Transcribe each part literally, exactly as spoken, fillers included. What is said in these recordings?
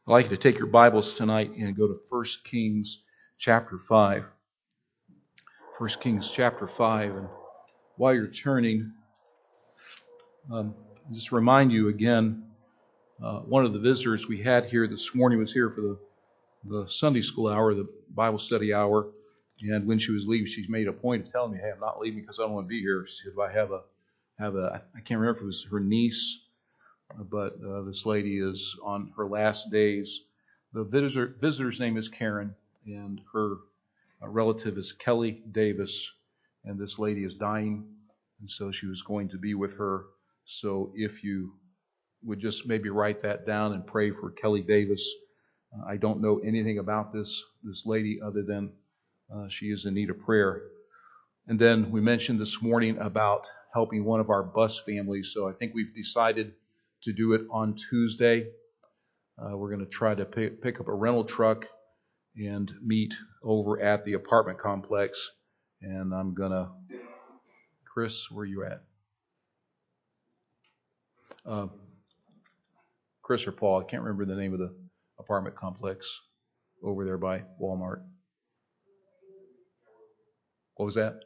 I'd like you to take your Bibles tonight and go to First Kings chapter five. First Kings chapter five. And while you're turning, um, just remind you again, uh, one of the visitors we had here this morning was here for the, the Sunday school hour, the Bible study hour. And when she was leaving, she made a point of telling me, hey, I'm not leaving because I don't want to be here. She said, I have a, have a, I can't remember if it was her niece, but uh, this lady is on her last days. The visitor, visitor's name is Karen, and her uh, relative is Kelly Davis, and this lady is dying, and so she was going to be with her. So if you would just maybe write that down and pray for Kelly Davis. Uh, I don't know anything about this, this lady other than uh, she is in need of prayer. And then we mentioned this morning about helping one of our bus families, so I think we've decided to do it on Tuesday. Uh, we're going to try to pick, pick up a rental truck and meet over at the apartment complex. And I'm going to, Chris, where are you at? Uh, Chris or Paul, I can't remember the name of the apartment complex over there by Walmart. What was that?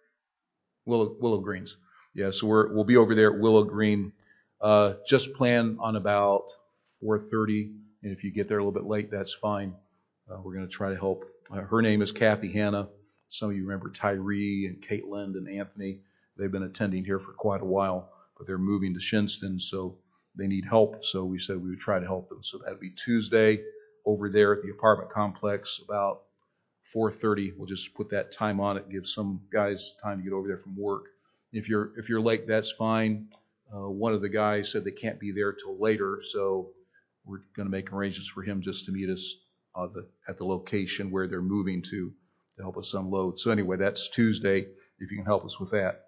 Willow, Willow Greens. Yeah, so we're, we'll be over there at Willow Green. Uh, just plan on about four thirty, and if you get there a little bit late, that's fine. Uh, we're going to try to help. Uh, her name is Kathy Hanna. Some of you remember Tyree and Caitlin and Anthony. They've been attending here for quite a while, but they're moving to Shinston, so they need help. So we said we would try to help them. So that'll be Tuesday over there at the apartment complex about four thirty. We'll just put that time on it, give some guys time to get over there from work. If you're if you're late, that's fine. Uh, one of the guys said they can't be there till later, so we're going to make arrangements for him just to meet us uh, the, at the location where they're moving to to help us unload. So anyway, that's Tuesday, if you can help us with that.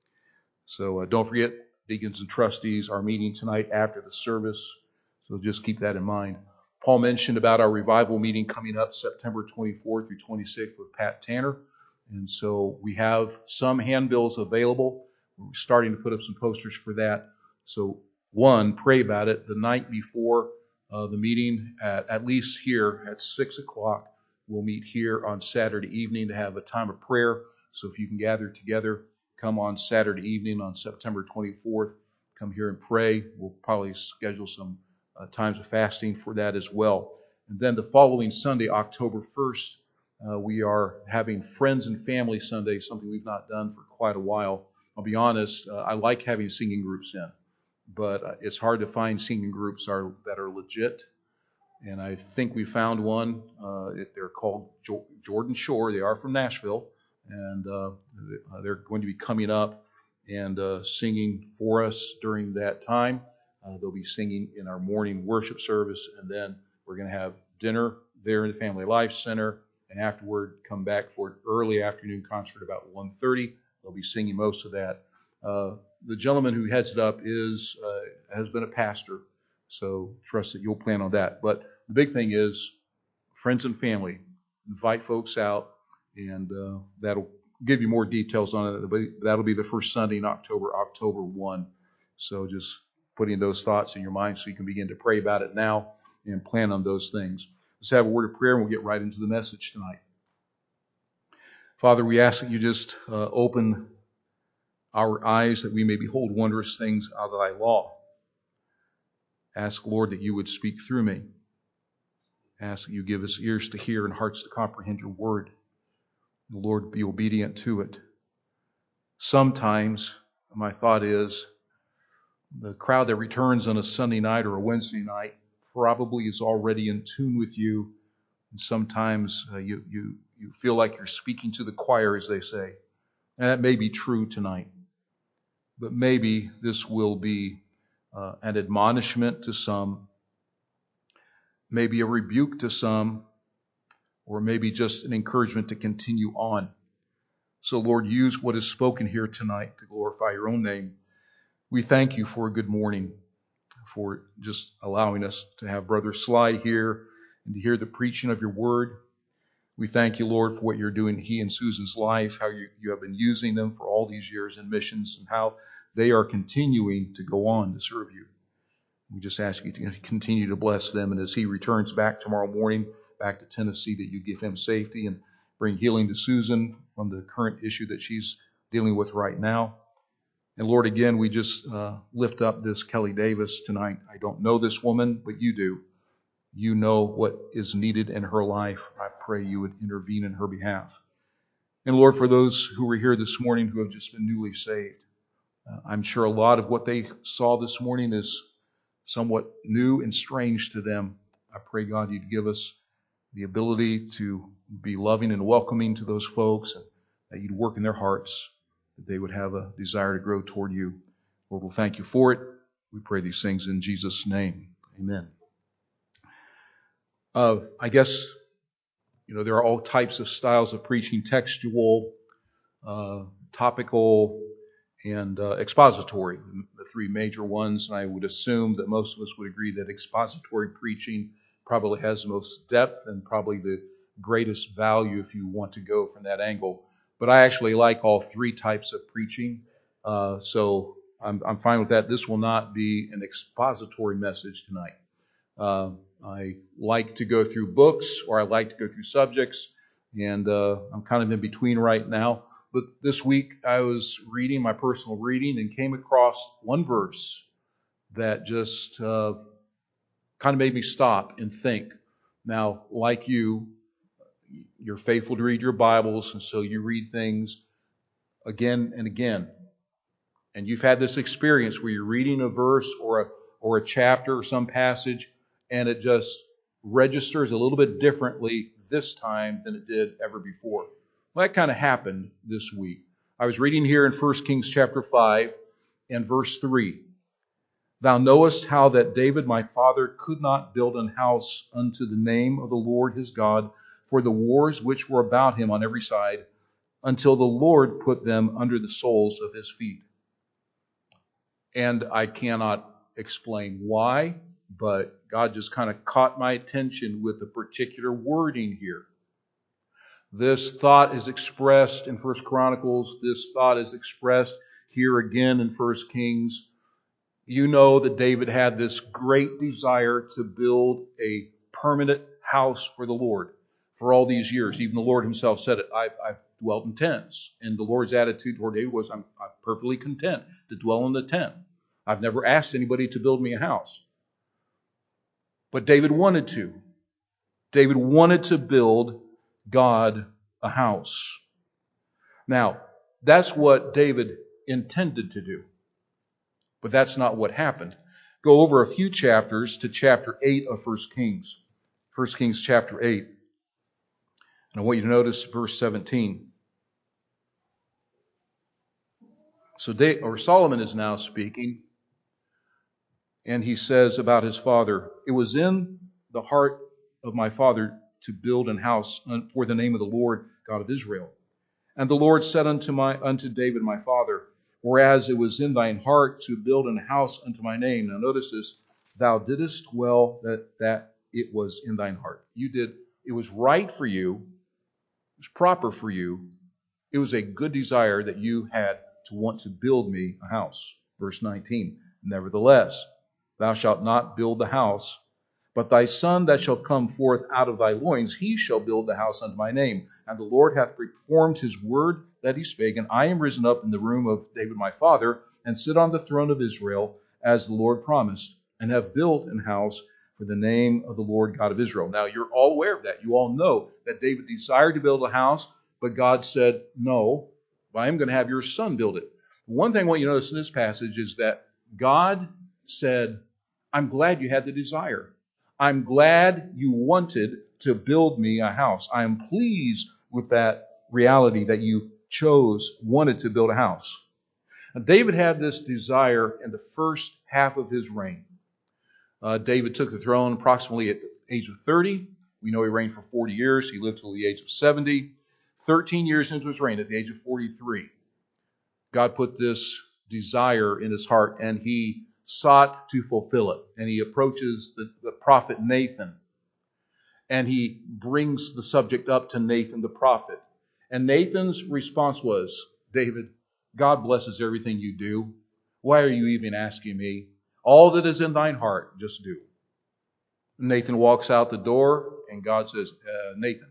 So uh, don't forget, deacons and trustees, our meeting tonight after the service, so just keep that in mind. Paul mentioned about our revival meeting coming up September twenty-fourth through twenty-sixth with Pat Tanner. And so we have some handbills available. We're starting to put up some posters for that. So one, pray about it. The night before uh, the meeting, at, at least here at six o'clock, we'll meet here on Saturday evening to have a time of prayer. So if you can gather together, come on Saturday evening on September twenty-fourth. Come here and pray. We'll probably schedule some Uh, times of fasting for that as well. And then the following Sunday, October first, uh, we are having Friends and Family Sunday, something we've not done for quite a while. I'll be honest, uh, I like having singing groups in, but uh, it's hard to find singing groups are, that are legit. And I think we found one. Uh, it, they're called jo- Jordan Shore. They are from Nashville, and uh, they're going to be coming up and uh, singing for us during that time. Uh, they'll be singing in our morning worship service, and then we're going to have dinner there in the Family Life Center, and afterward come back for an early afternoon concert about one thirty. They'll be singing most of that. Uh, the gentleman who heads it up is uh, has been a pastor, so trust that you'll plan on that. But the big thing is friends and family. Invite folks out, and uh, that'll give you more details on it. That'll be the first Sunday in October, October first. So just putting those thoughts in your mind so you can begin to pray about it now and plan on those things. Let's have a word of prayer and we'll get right into the message tonight. Father, we ask that you just uh, open our eyes that we may behold wondrous things out of thy law. Ask, Lord, that you would speak through me. Ask that you give us ears to hear and hearts to comprehend your word. The Lord, be obedient to it. Sometimes my thought is the crowd that returns on a Sunday night or a Wednesday night probably is already in tune with you. And sometimes uh, you, you, you feel like you're speaking to the choir, as they say. And that may be true tonight. But maybe this will be uh, an admonishment to some, maybe a rebuke to some, or maybe just an encouragement to continue on. So, Lord, use what is spoken here tonight to glorify your own name. We thank you for a good morning, for just allowing us to have Brother Sly here and to hear the preaching of your word. We thank you, Lord, for what you're doing, he and Susan's life, how you, you have been using them for all these years in missions, and how they are continuing to go on to serve you. We just ask you to continue to bless them. And as he returns back tomorrow morning, back to Tennessee, that you give him safety and bring healing to Susan from the current issue that she's dealing with right now. And Lord, again, we just uh, lift up this Kelly Davis tonight. I don't know this woman, but you do. You know what is needed in her life. I pray you would intervene in her behalf. And Lord, for those who were here this morning who have just been newly saved, uh, I'm sure a lot of what they saw this morning is somewhat new and strange to them. I pray, God, you'd give us the ability to be loving and welcoming to those folks, and that you'd work in their hearts, that they would have a desire to grow toward you. Lord, we'll thank you for it. We pray these things in Jesus' name. Amen. Uh, I guess, you know, there are all types of styles of preaching: textual, uh, topical, and uh, expository, the three major ones. And I would assume that most of us would agree that expository preaching probably has the most depth and probably the greatest value if you want to go from that angle. But I actually like all three types of preaching, uh, so I'm, I'm fine with that. This will not be an expository message tonight. Uh, I like to go through books, or I like to go through subjects, and uh, I'm kind of in between right now. But this week I was reading my personal reading and came across one verse that just uh, kind of made me stop and think. Now, like you, you're faithful to read your Bibles, and so you read things again and again. And you've had this experience where you're reading a verse or a or a chapter or some passage, and it just registers a little bit differently this time than it did ever before. Well, that kind of happened this week. I was reading here in First Kings chapter five and verse three. Thou knowest how that David my father could not build an house unto the name of the Lord his God for the wars which were about him on every side, until the Lord put them under the soles of his feet. And I cannot explain why, but God just kind of caught my attention with a particular wording here. This thought is expressed in First Chronicles. This thought is expressed here again in First Kings. You know that David had this great desire to build a permanent house for the Lord for all these years. Even the Lord himself said it. I've, I've dwelt in tents. And the Lord's attitude toward David was, I'm, I'm perfectly content to dwell in the tent. I've never asked anybody to build me a house. But David wanted to. David wanted to build God a house. Now, that's what David intended to do. But that's not what happened. Go over a few chapters to chapter eight of First Kings. First Kings chapter eight. And I want you to notice verse seventeen. So David, or Solomon is now speaking. And he says about his father, it was in the heart of my father to build an house for the name of the Lord God of Israel. And the Lord said unto my unto David my father, whereas it was in thine heart to build an house unto my name. Now notice this, thou didst well that, that it was in thine heart. You did, it was right for you, it was proper for you, it was a good desire that you had to want to build me a house. Verse nineteen, nevertheless, thou shalt not build the house, but thy son that shall come forth out of thy loins, he shall build the house unto my name. And the Lord hath performed his word that he spake, and I am risen up in the room of David my father, and sit on the throne of Israel, as the Lord promised, and have built an house for the name of the Lord God of Israel. Now you're all aware of that. You all know that David desired to build a house, but God said, no, I am going to have your son build it. One thing I want you to notice in this passage is that God said, I'm glad you had the desire. I'm glad you wanted to build me a house. I am pleased with that reality that you chose, wanted to build a house. Now, David had this desire in the first half of his reign. Uh, David took the throne approximately at the age of thirty. We know he reigned for forty years. He lived till the age of seventy. thirteen years into his reign, at the age of forty-three, God put this desire in his heart, and he sought to fulfill it. And he approaches the, the prophet Nathan, and he brings the subject up to Nathan the prophet. And Nathan's response was, David, God blesses everything you do. Why are you even asking me? All that is in thine heart, just do. Nathan walks out the door, and God says, uh, Nathan,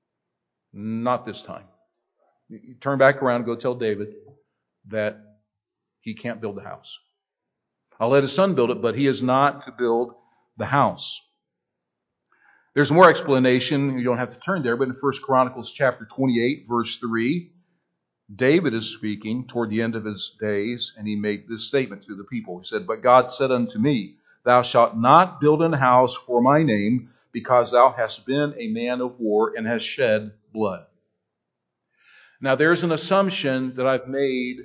not this time. You turn back around and go tell David that he can't build the house. I'll let his son build it, but he is not to build the house. There's more explanation. You don't have to turn there, but in First Chronicles chapter twenty-eight, verse three, David is speaking toward the end of his days, and he made this statement to the people. He said, But God said unto me, Thou shalt not build an house for my name, because thou hast been a man of war and hast shed blood. Now there's an assumption that I've made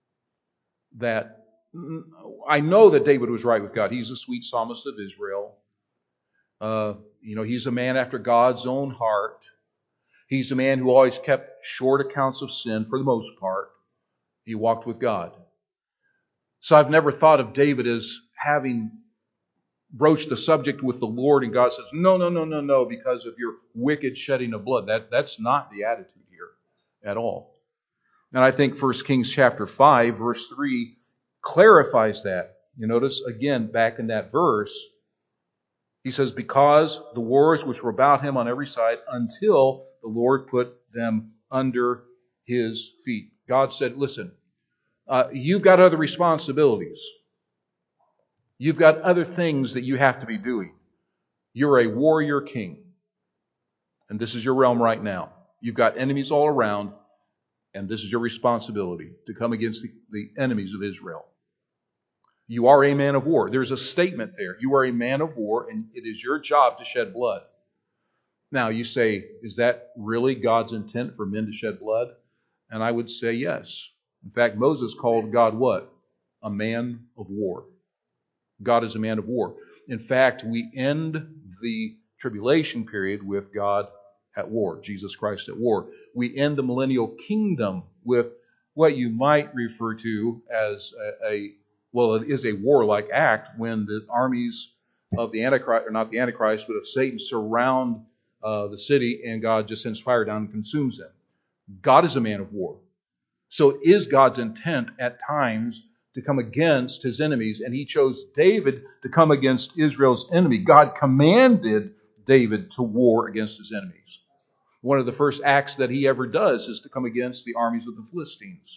that I know that David was right with God. He's the sweet psalmist of Israel. Uh, you know, he's a man after God's own heart. He's a man who always kept short accounts of sin for the most part. He walked with God. So I've never thought of David as having broached the subject with the Lord and God says, no, no, no, no, no, because of your wicked shedding of blood. That, that's not the attitude here at all. And I think First Kings chapter five, verse three clarifies that. You notice again back in that verse, he says, because the wars which were about him on every side until the Lord put them under his feet. God said, listen, uh, you've got other responsibilities. You've got other things that you have to be doing. You're a warrior king. And this is your realm right now. You've got enemies all around. And this is your responsibility to come against the, the enemies of Israel. You are a man of war. There's a statement there. You are a man of war, and it is your job to shed blood. Now, you say, is that really God's intent for men to shed blood? And I would say yes. In fact, Moses called God what? A man of war. God is a man of war. In fact, we end the tribulation period with God at war, Jesus Christ at war. We end the millennial kingdom with what you might refer to as a, a well, it is a warlike act when the armies of the Antichrist, or not the Antichrist, but of Satan surround uh, the city and God just sends fire down and consumes them. God is a man of war. So it is God's intent at times to come against his enemies, and he chose David to come against Israel's enemy. God commanded David to war against his enemies. One of the first acts that he ever does is to come against the armies of the Philistines.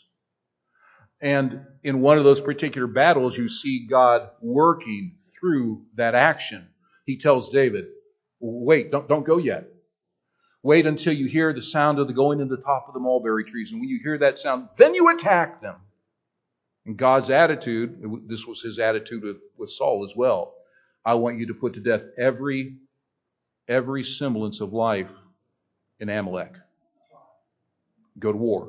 And in one of those particular battles, you see God working through that action. He tells David, wait, don't, don't go yet. Wait until you hear the sound of the going in the top of the mulberry trees. And when you hear that sound, then you attack them. And God's attitude, this was his attitude with, with Saul as well. I want you to put to death every, every semblance of life in Amalek. Go to war.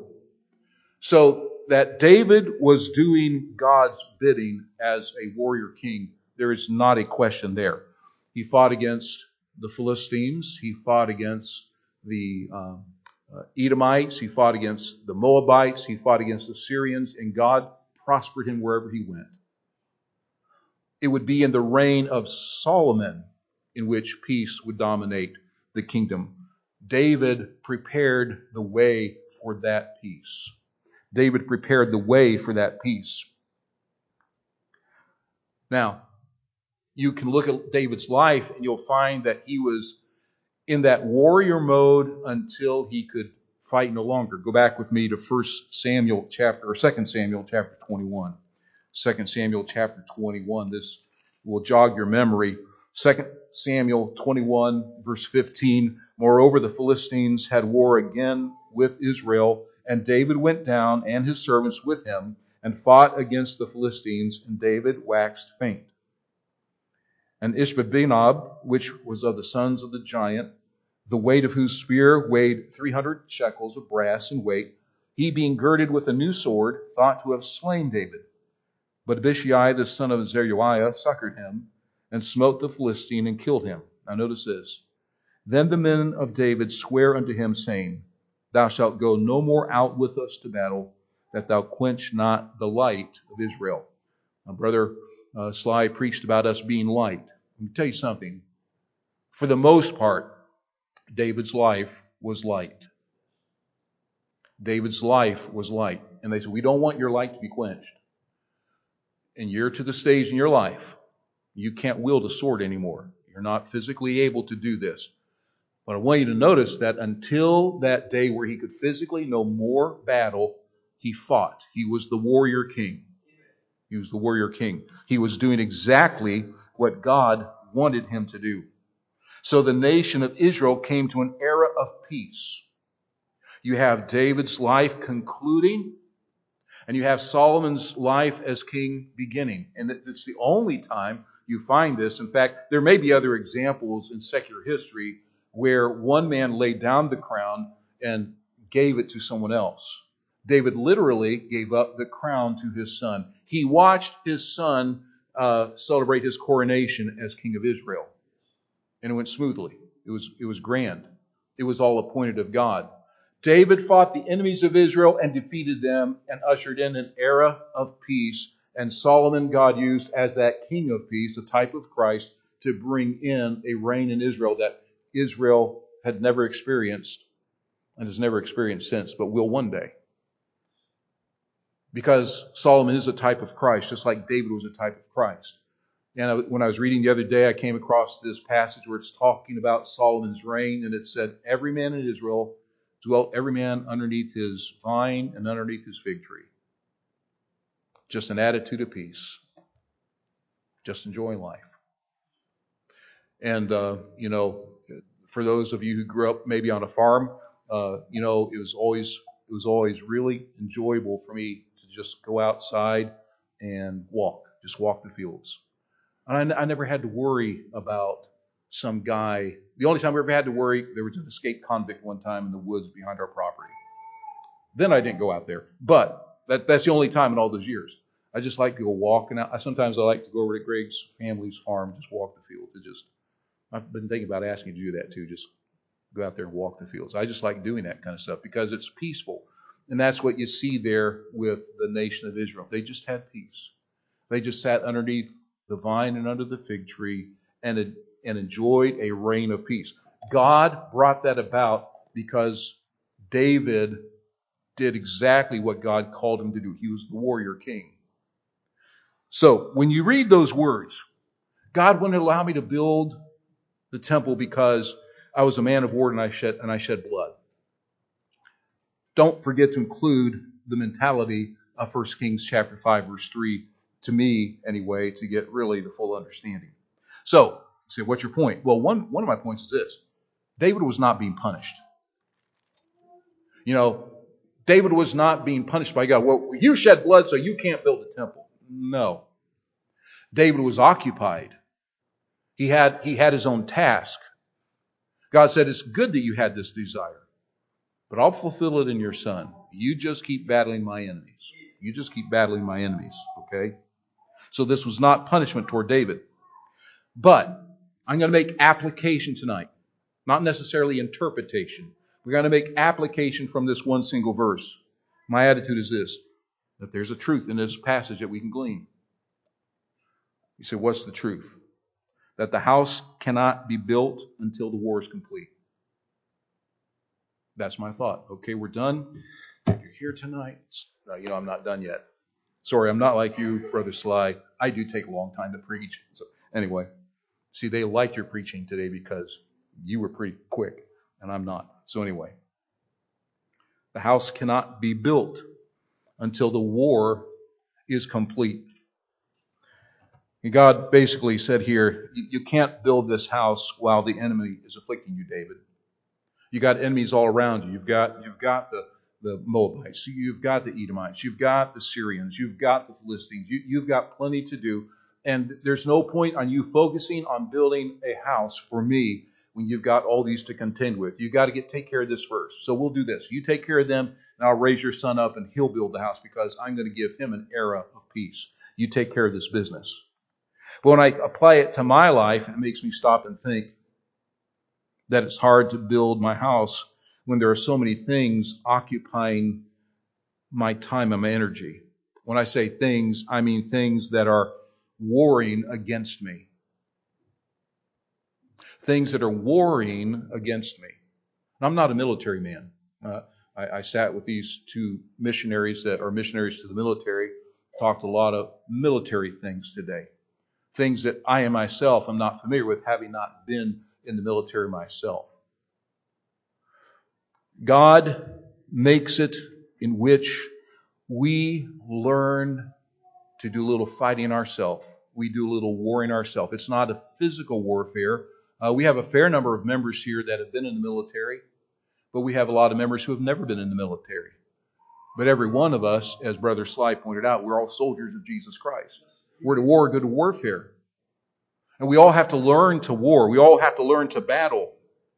So that David was doing God's bidding as a warrior king, there is not a question there. He fought against the Philistines. He fought against the um, uh, Edomites. He fought against the Moabites. He fought against the Syrians. And God prospered him wherever he went. It would be in the reign of Solomon in which peace would dominate the kingdom. David prepared the way for that peace. David prepared the way for that peace. Now, you can look at David's life and you'll find that he was in that warrior mode until he could fight no longer. Go back with me to First Samuel chapter, or Second Samuel chapter twenty-one. Second Samuel chapter twenty-one. This will jog your memory. Second Samuel twenty-one, verse fifteen. Moreover, the Philistines had war again with Israel, and David went down and his servants with him and fought against the Philistines, and David waxed faint. And Ishbi-Benob, which was of the sons of the giant, the weight of whose spear weighed three hundred shekels of brass in weight, he being girded with a new sword, thought to have slain David. But Abishai, the son of Zeruiah, succored him and smote the Philistine and killed him. Now notice this. Then the men of David swear unto him, saying, Thou shalt go no more out with us to battle, that thou quench not the light of Israel. My brother uh, Sly preached about us being light. Let me tell you something. For the most part, David's life was light. David's life was light. And they said, we don't want your light to be quenched. And you're to the stage in your life You can't wield a sword anymore. You're not physically able to do this. But I want you to notice that until that day where he could physically no more battle, he fought. He was the warrior king. He was the warrior king. He was doing exactly what God wanted him to do. So the nation of Israel came to an era of peace. You have David's life concluding, and you have Solomon's life as king beginning. And it's the only time you find this. In fact, there may be other examples in secular history where one man laid down the crown and gave it to someone else. David literally gave up the crown to his son. He watched his son uh, celebrate his coronation as king of Israel. And it went smoothly. It was, it was grand. It was all appointed of God. David fought the enemies of Israel and defeated them and ushered in an era of peace. And Solomon, God used as that king of peace, a type of Christ, to bring in a reign in Israel that Israel had never experienced and has never experienced since, but will one day. Because Solomon is a type of Christ, just like David was a type of Christ. And when I was reading the other day, I came across this passage where it's talking about Solomon's reign, and it said, every man in Israel dwelt every man underneath his vine and underneath his fig tree. Just an attitude of peace. Just enjoying life. And, uh, you know, for those of you who grew up maybe on a farm, uh, you know, it was always it was always really enjoyable for me to just go outside and walk, just walk the fields. And I, I never had to worry about some guy. The only time I ever had to worry, there was an escaped convict one time in the woods behind our property. Then I didn't go out there. But that, that's the only time in all those years. I just like to go walking out. I, sometimes I like to go over to Greg's family's farm and just walk the field. It just, I've been thinking about asking you to do that too. Just go out there and walk the fields. I just like doing that kind of stuff because it's peaceful. And that's what you see there with the nation of Israel. They just had peace. They just sat underneath the vine and under the fig tree and, and enjoyed a reign of peace. God brought that about because David did exactly what God called him to do. He was the warrior king. So when you read those words, God wouldn't allow me to build the temple because I was a man of war and I shed and I shed blood. Don't forget to include the mentality of First Kings chapter five, verse three, to me anyway, to get really the full understanding. So, say, what's your point? Well, one, one of my points is this. David was not being punished. You know, David was not being punished by God. Well, you shed blood, so you can't build a temple. No. David was occupied. He had, he had his own task. God said, it's good that you had this desire, but I'll fulfill it in your son. You just keep battling my enemies. You just keep battling my enemies, okay? So this was not punishment toward David. But I'm going to make application tonight, not necessarily interpretation. We're going to make application from this one single verse. My attitude is this, that there's a truth in this passage that we can glean. You say, what's the truth? That the house cannot be built until the war is complete. That's my thought. Okay, we're done. If you're here tonight, no, you know, I'm not done yet. Sorry, I'm not like you, Brother Sly. I do take a long time to preach. So anyway, see, they liked your preaching today because you were pretty quick, and I'm not. So anyway, the house cannot be built until the war is complete. And God basically said here, you can't build this house while the enemy is afflicting you, David. You got enemies all around you. You've got you've got the, the Moabites. You've got the Edomites. You've got the Syrians. You've got the Philistines. You, you've got plenty to do. And there's no point on you focusing on building a house for me when you've got all these to contend with. You've got to get take care of this first. So we'll do this. You take care of them, and I'll raise your son up, and he'll build the house because I'm going to give him an era of peace. You take care of this business. But when I apply it to my life, it makes me stop and think that it's hard to build my house when there are so many things occupying my time and my energy. When I say things, I mean things that are warring against me. Things that are warring against me. I'm not a military man. Uh, I, I sat with these two missionaries that are missionaries to the military, talked a lot of military things today. things that I am myself am not familiar with, having not been in the military myself. God makes it in which we learn to do a little fighting ourselves. We do a little warring ourselves. It's not a physical warfare. Uh, we have a fair number of members here that have been in the military, but we have a lot of members who have never been in the military. But every one of us, as Brother Sly pointed out, we're all soldiers of Jesus Christ. We're to war, go to warfare. And we all have to learn to war. We all have to learn to battle.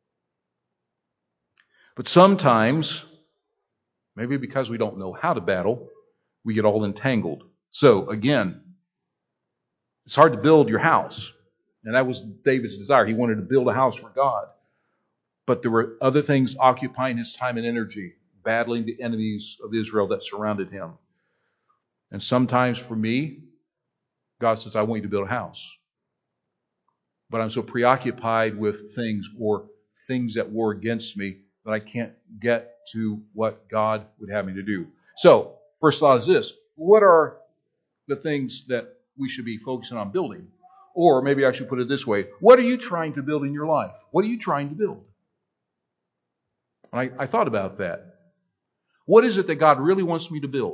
But sometimes, maybe because we don't know how to battle, we get all entangled. So, again, it's hard to build your house. And that was David's desire. He wanted to build a house for God. But there were other things occupying his time and energy, battling the enemies of Israel that surrounded him. And sometimes for me, God says, I want you to build a house. But I'm so preoccupied with things or things that war against me that I can't get to what God would have me to do. So, first thought is this. What are the things that we should be focusing on building? Or maybe I should put it this way. What are you trying to build in your life? What are you trying to build? And I, I thought about that. What is it that God really wants me to build?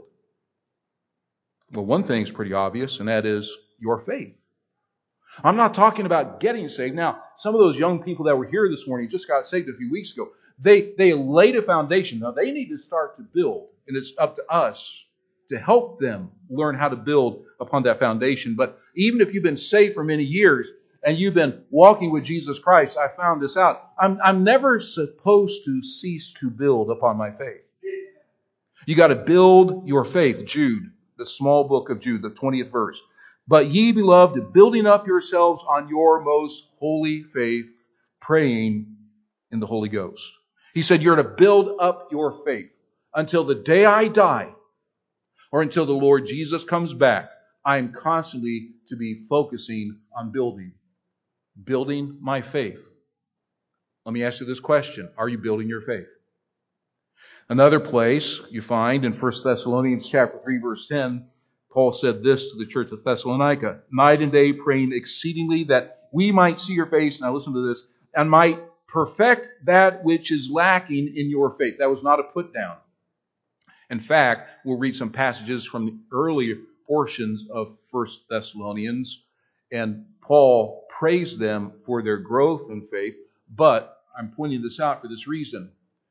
Well, one thing is pretty obvious, and that is your faith. I'm not talking about getting saved. Now, some of those young people that were here this morning just got saved a few weeks ago. They, they laid a foundation. Now, they need to start to build, and it's up to us to help them learn how to build upon that foundation. But even if you've been saved for many years and you've been walking with Jesus Christ, I found this out. I'm, I'm never supposed to cease to build upon my faith. You got to build your faith. Jude, the small book of Jude, the twentieth verse. But ye, beloved, building up yourselves on your most holy faith, praying in the Holy Ghost. He said you're to build up your faith until the day I die or until the Lord Jesus comes back. I am constantly to be focusing on building. Building my faith. Let me ask you this question. Are you building your faith? Another place you find in First Thessalonians chapter three, verse ten, Paul said this to the church of Thessalonica, night and day praying exceedingly that we might see your face, now listen to this, and might perfect that which is lacking in your faith. That was not a put down. In fact, we'll read some passages from the earlier portions of First Thessalonians, and Paul praised them for their growth in faith, but I'm pointing this out for this reason.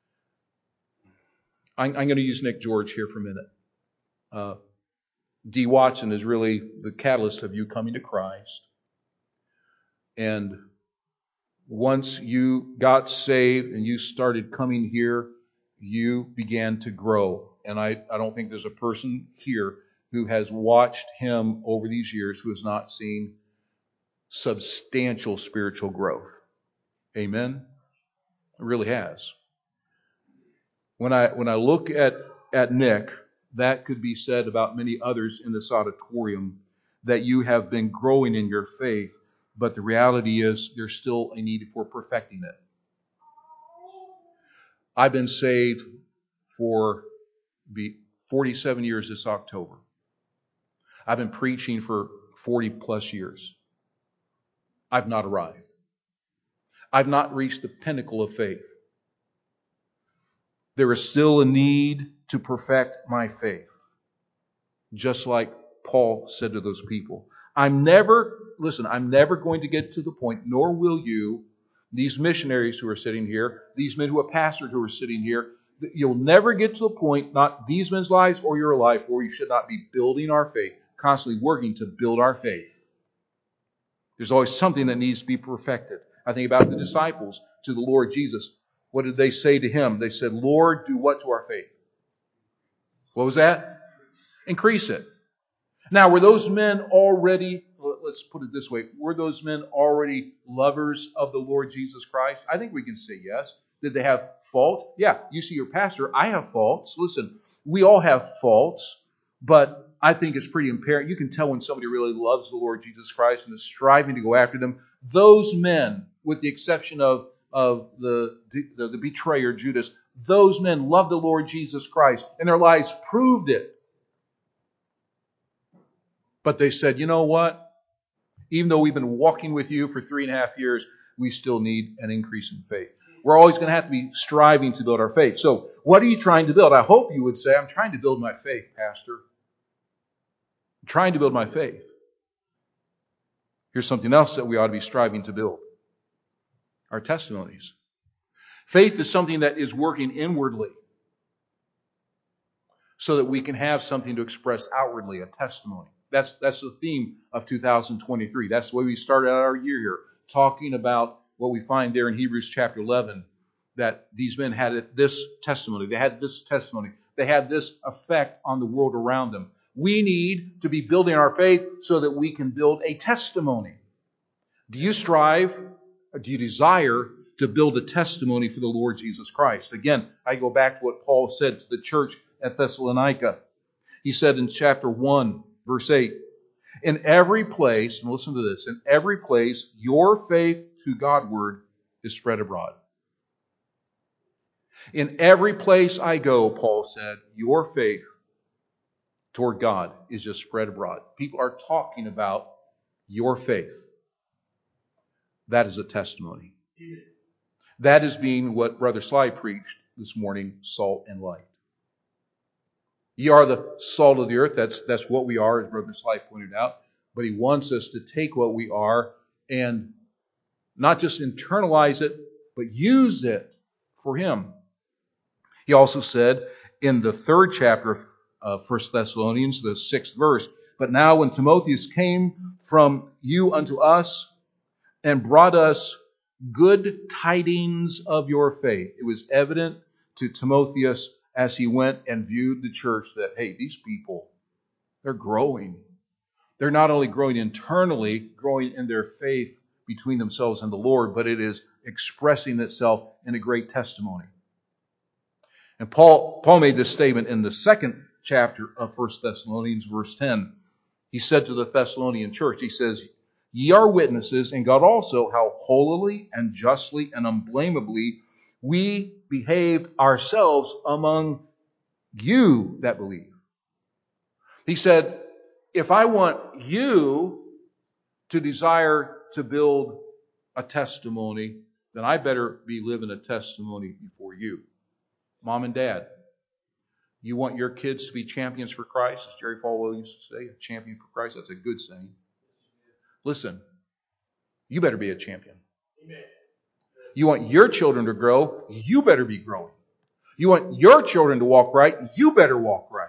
I'm, I'm going to use Nick George here for a minute. Uh, D. Watson is really the catalyst of you coming to Christ. And once you got saved and you started coming here, you began to grow. And I, I don't think there's a person here who has watched him over these years who has not seen substantial spiritual growth. Amen? It really has. When I when I look at, at Nick, that could be said about many others in this auditorium, that you have been growing in your faith, but the reality is there's still a need for perfecting it. I've been saved for be forty-seven years this October. I've been preaching for forty plus years. I've not arrived. I've not reached the pinnacle of faith. There is still a need to perfect my faith. Just like Paul said to those people. I'm never, listen, I'm never going to get to the point, nor will you, these missionaries who are sitting here, these men who are pastors who are sitting here, you'll never get to the point, not these men's lives or your life, where we should not be building our faith, constantly working to build our faith. There's always something that needs to be perfected. I think about the disciples to the Lord Jesus. What did they say to him? They said, Lord, do what to our faith? What was that? Increase it. Now, were those men already, let's put it this way, were those men already lovers of the Lord Jesus Christ? I think we can say yes. Did they have fault? Yeah, you see your pastor, I have faults. Listen, we all have faults, but I think it's pretty apparent. You can tell when somebody really loves the Lord Jesus Christ and is striving to go after them. Those men, with the exception of, of the, the, the betrayer, Judas, those men loved the Lord Jesus Christ, and their lives proved it. But they said, you know what? Even though we've been walking with you for three and a half years, we still need an increase in faith. We're always going to have to be striving to build our faith. So what are you trying to build? I hope you would say, I'm trying to build my faith, Pastor. I'm trying to build my faith. Here's something else that we ought to be striving to build. Our testimonies. Faith is something that is working inwardly so that we can have something to express outwardly, a testimony. That's, that's the theme of two thousand twenty-three. That's the way we started out our year here, talking about what we find there in Hebrews chapter eleven, that these men had this testimony. They had this testimony. They had this effect on the world around them. We need to be building our faith so that we can build a testimony. Do you strive, or do you desire to build a testimony for the Lord Jesus Christ? Again, I go back to what Paul said to the church at Thessalonica. He said in chapter one, verse eight, in every place, and listen to this, in every place your faith to Godward is spread abroad. In every place I go, Paul said, your faith toward God is just spread abroad. People are talking about your faith. That is a testimony. That is being what Brother Sly preached this morning, salt and light. Ye are the salt of the earth. That's, that's what we are, as Brother Sly pointed out. But he wants us to take what we are and not just internalize it, but use it for Him. He also said in the third chapter of First Thessalonians, the sixth verse, but now when Timotheus came from you unto us and brought us good tidings of your faith. It was evident to Timotheus as he went and viewed the church that, hey, these people, they're growing. They're not only growing internally, growing in their faith between themselves and the Lord, but it is expressing itself in a great testimony. And Paul, Paul made this statement in the second chapter of First Thessalonians, verse ten. He said to the Thessalonian church, he says, ye are witnesses, and God also, how holily and justly and unblameably we behaved ourselves among you that believe. He said, if I want you to desire to build a testimony, then I better be living a testimony before you. Mom and Dad, you want your kids to be champions for Christ, as Jerry Falwell used to say, a champion for Christ. That's a good saying. Listen, you better be a champion. Amen. You want your children to grow, you better be growing. You want your children to walk right, you better walk right.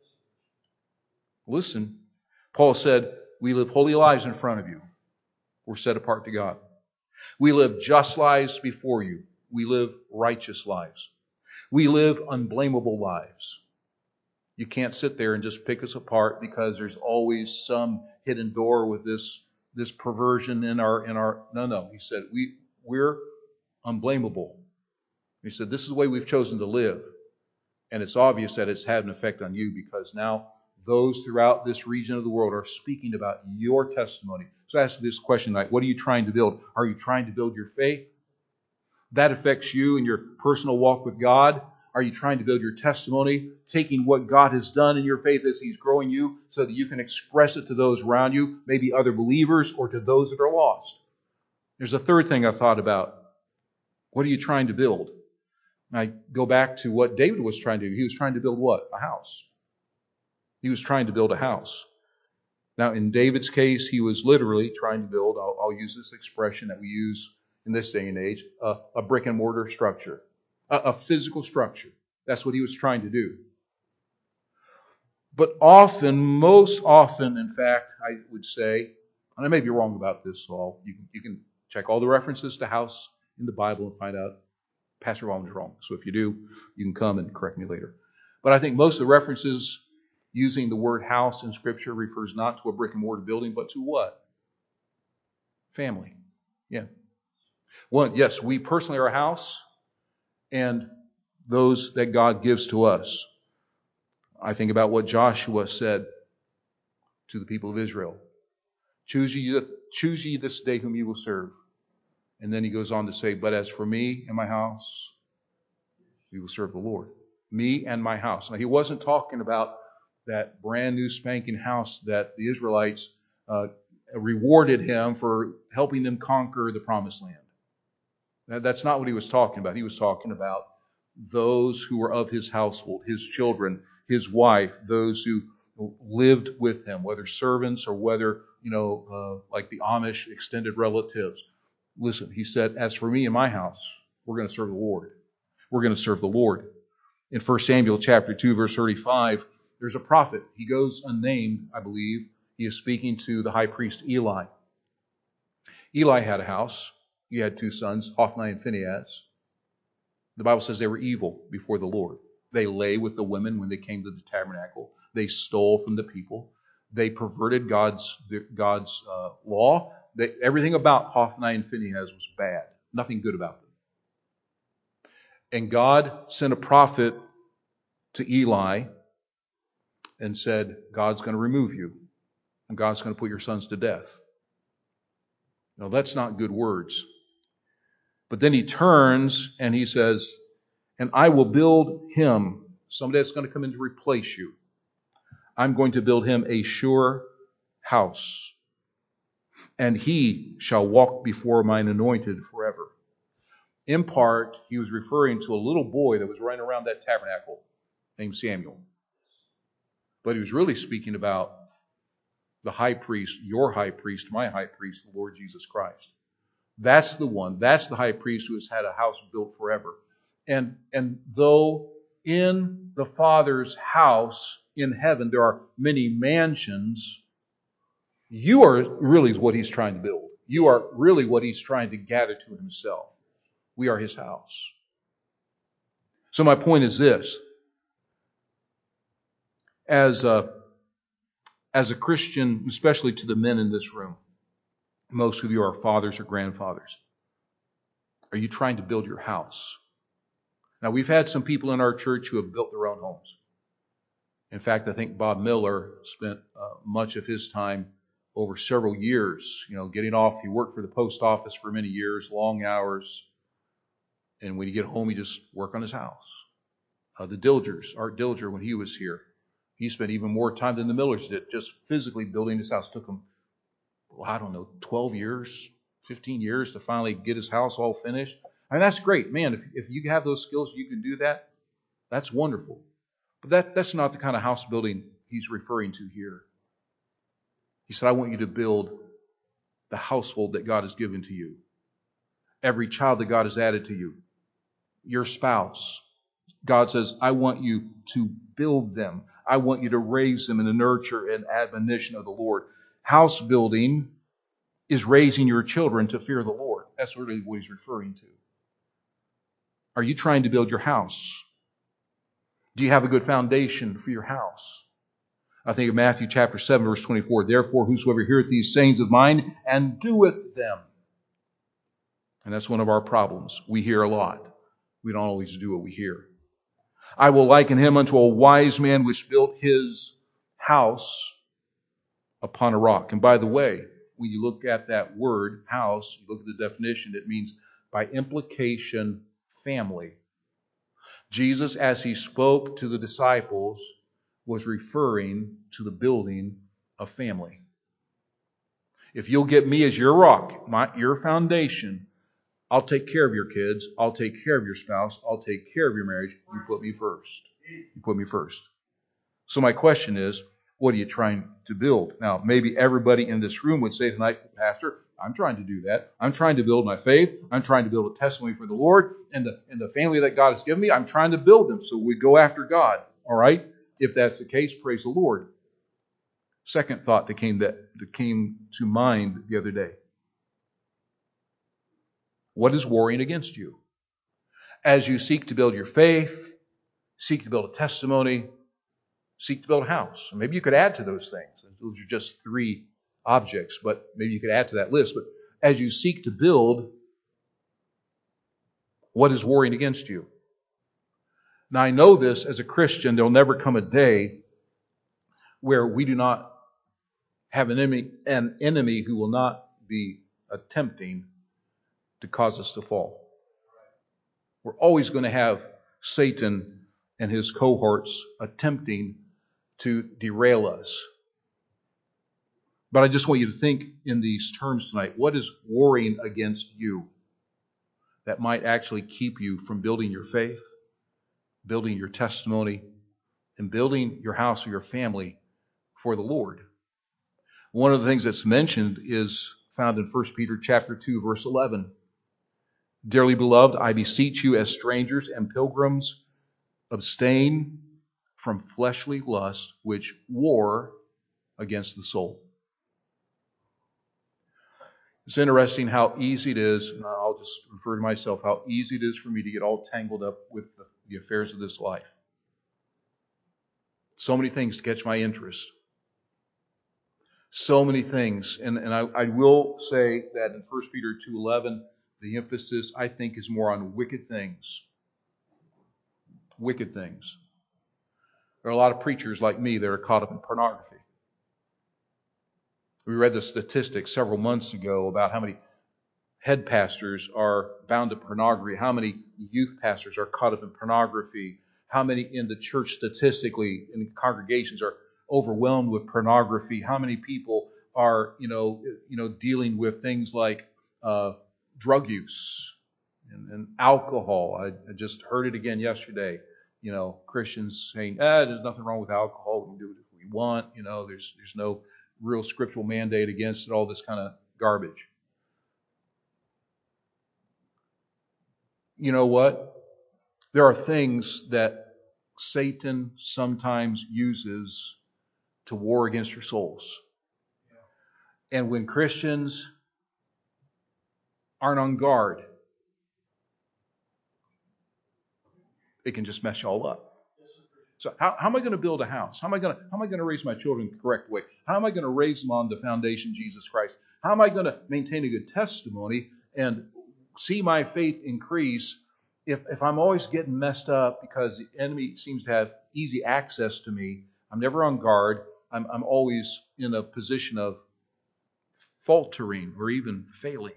Listen, Paul said, we live holy lives in front of you. We're set apart to God. We live just lives before you. We live righteous lives. We live unblameable lives. You can't sit there and just pick us apart because there's always some hidden door with this, this perversion in our, in our, no, no. He said, we, we're unblameable. He said, this is the way we've chosen to live. And it's obvious that it's had an effect on you because now those throughout this region of the world are speaking about your testimony. So I ask this question tonight, what are you trying to build? Are you trying to build your faith? That affects you in your personal walk with God. Are you trying to build your testimony, taking what God has done in your faith as He's growing you so that you can express it to those around you, maybe other believers or to those that are lost? There's a third thing I thought about. What are you trying to build? I go back to what David was trying to do. He was trying to build what? A house. He was trying to build a house. Now, in David's case, he was literally trying to build, I'll, I'll use this expression that we use in this day and age, a, a brick and mortar structure, a, a physical structure. That's what he was trying to do. But often, most often, in fact, I would say, and I may be wrong about this, so I'll, you, can, you can check all the references to house in the Bible and find out Pastor Ron was wrong. So if you do, you can come and correct me later. But I think most of the references using the word house in Scripture refers not to a brick and mortar building, but to what? Family. Yeah. One, yes, we personally are a house, and those that God gives to us. I think about what Joshua said to the people of Israel. Choose ye, choose ye this day whom you will serve. And then he goes on to say, but as for me and my house, we will serve the Lord. Me and my house. Now, he wasn't talking about that brand new spanking house that the Israelites uh, rewarded him for helping them conquer the promised land. Now, that's not what he was talking about. He was talking about those who were of his household, his children, his wife, those who lived with him, whether servants or whether, you know, uh, like the Amish extended relatives. Listen, he said, as for me and my house, we're going to serve the Lord. We're going to serve the Lord. In First Samuel chapter two, verse thirty-five, there's a prophet. He goes unnamed, I believe. He is speaking to the high priest Eli. Eli had a house. He had two sons, Hophni and Phinehas. The Bible says they were evil before the Lord. They lay with the women when they came to the tabernacle. They stole from the people. They perverted God's God's uh, law. They, everything about Hophni and Phinehas was bad. Nothing good about them. And God sent a prophet to Eli and said, God's going to remove you. And God's going to put your sons to death. Now, that's not good words. But then he turns and he says, and I will build him, somebody that's going to come in to replace you. I'm going to build him a sure house, and he shall walk before mine anointed forever. In part, he was referring to a little boy that was running around that tabernacle named Samuel. But he was really speaking about the high priest, your high priest, my high priest, the Lord Jesus Christ. That's the one. That's the high priest who has had a house built forever. And, and though in the Father's house in heaven there are many mansions, you are really what he's trying to build. You are really what he's trying to gather to himself. We are his house. So my point is this. As a, as a Christian, especially to the men in this room, most of you are fathers or grandfathers. Are you trying to build your house? Now, we've had some people in our church who have built their own homes. In fact, I think Bob Miller spent uh, much of his time over several years, you know, getting off. He worked for the post office for many years, long hours. And when he get home, he just work on his house. Uh, the Dilgers, Art Dilger, when he was here, he spent even more time than the Millers did, just physically building his house. Took him, well, I don't know, twelve years, fifteen years to finally get his house all finished. I mean, that's great. Man, if, if you have those skills, you can do that. That's wonderful. But that, that's not the kind of house building he's referring to here. He said, I want you to build the household that God has given to you. Every child that God has added to you. Your spouse. God says, I want you to build them. I want you to raise them in the nurture and admonition of the Lord. House building is raising your children to fear the Lord. That's really what he's referring to. Are you trying to build your house? Do you have a good foundation for your house? I think of Matthew chapter seven, verse twenty-four. Therefore, whosoever heareth these sayings of mine and doeth them. And that's one of our problems. We hear a lot. We don't always do what we hear. I will liken him unto a wise man which built his house upon a rock. And by the way, when you look at that word, house, you look at the definition, it means by implication, family. Jesus, as he spoke to the disciples, was referring to the building of family. If you'll get me as your rock, my, your foundation, I'll take care of your kids. I'll take care of your spouse. I'll take care of your marriage. You put me first. You put me first. So my question is, what are you trying to build? Now, maybe everybody in this room would say tonight, Pastor, I'm trying to do that. I'm trying to build my faith. I'm trying to build a testimony for the Lord. And the, and the family that God has given me, I'm trying to build them. So we go after God. All right? If that's the case, praise the Lord. Second thought that came, that, that came to mind the other day. What is warring against you? As you seek to build your faith, seek to build a testimony, seek to build a house. Maybe you could add to those things. Those are just three objects, but maybe you could add to that list. But as you seek to build, what is warring against you? Now, I know this as a Christian, there will never come a day where we do not have an enemy, an enemy who will not be attempting to cause us to fall. We're always going to have Satan and his cohorts attempting to derail us. But I just want you to think in these terms tonight. What is warring against you that might actually keep you from building your faith, building your testimony, and building your house or your family for the Lord? One of the things that's mentioned is found in First Peter chapter two, verse eleven. Dearly beloved, I beseech you as strangers and pilgrims, abstain from fleshly lust which war against the soul. It's interesting how easy it is, and I'll just refer to myself, how easy it is for me to get all tangled up with the, the affairs of this life. So many things to catch my interest. So many things. And, and I, I will say that in First Peter two eleven, the emphasis, I think, is more on wicked things. Wicked things. There are a lot of preachers like me that are caught up in pornography. We read the statistics several months ago about how many head pastors are bound to pornography, how many youth pastors are caught up in pornography, how many in the church statistically in congregations are overwhelmed with pornography, how many people are, you know, you know, dealing with things like uh, drug use and, and alcohol. I, I just heard it again yesterday. You know, Christians saying, ah, there's nothing wrong with alcohol. We can do it if we want. You know, there's there's no real scriptural mandate against it, all this kind of garbage. You know what? There are things that Satan sometimes uses to war against your souls. And when Christians aren't on guard, it can just mess you all up. So how, how am I going to build a house? How am I going to how am I going to raise my children the correct way? How am I going to raise them on the foundation of Jesus Christ? How am I going to maintain a good testimony and see my faith increase if if I'm always getting messed up because the enemy seems to have easy access to me? I'm never on guard. I'm I'm always in a position of faltering or even failing.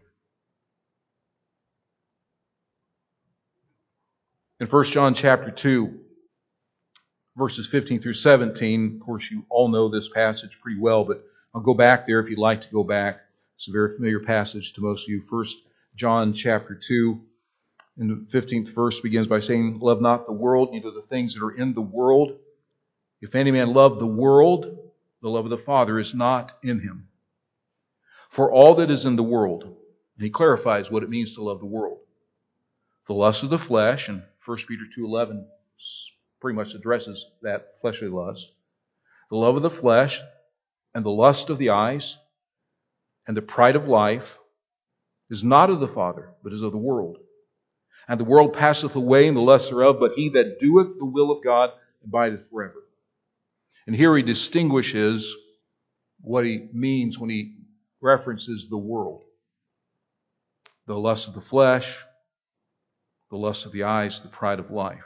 In First John chapter two, verses fifteen through seventeen, of course you all know this passage pretty well, but I'll go back there if you'd like to go back. It's a very familiar passage to most of you. First John chapter two, and the fifteenth verse begins by saying, love not the world, neither the things that are in the world. If any man love the world, the love of the Father is not in him. For all that is in the world, and he clarifies what it means to love the world. The lust of the flesh, and First Peter two eleven pretty much addresses that fleshly lust. The love of the flesh, and the lust of the eyes, and the pride of life is not of the Father, but is of the world. And the world passeth away, and the lust thereof, but he that doeth the will of God abideth forever. And here he distinguishes what he means when he references the world. The lust of the flesh, the lust of the eyes, the pride of life.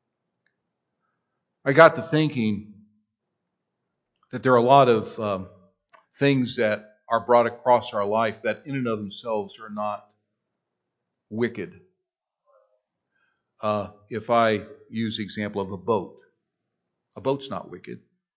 I got to thinking that there are a lot of um, things that are brought across our life that in and of themselves are not wicked. Uh, if I use the example of a boat, a boat's not wicked.